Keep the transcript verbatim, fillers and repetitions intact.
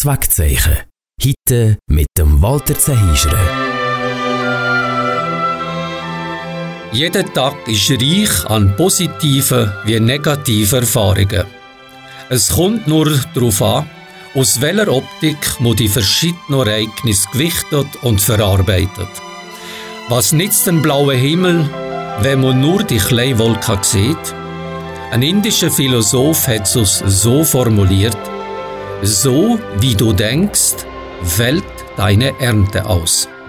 Wegzeichen. Heute mit dem Walter Zehyscher. Jeder Tag ist reich an positiven wie negativen Erfahrungen. Es kommt nur darauf an, aus welcher Optik man die verschiedenen Ereignisse gewichtet und verarbeitet. Was nützt den blauen Himmel, wenn man nur die kleine Wolke sieht? Ein indischer Philosoph hat es so formuliert: So wie du denkst, fällt deine Ernte aus.